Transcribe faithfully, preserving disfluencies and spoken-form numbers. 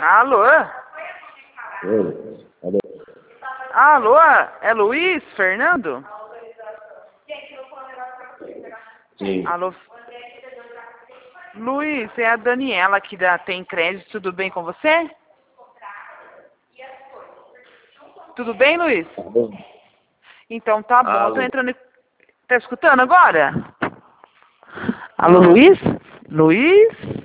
Alô? Oi. Alô? Alô? É Luiz Fernando? Sim. Alô? Luiz, é a Daniela aqui da Tem Crédito. Tudo bem com você? Tudo bem, Luiz? Tá bom? Então tá bom. Alô? Tô entrando... Tá escutando agora? Alô, Não. Luiz? Luiz?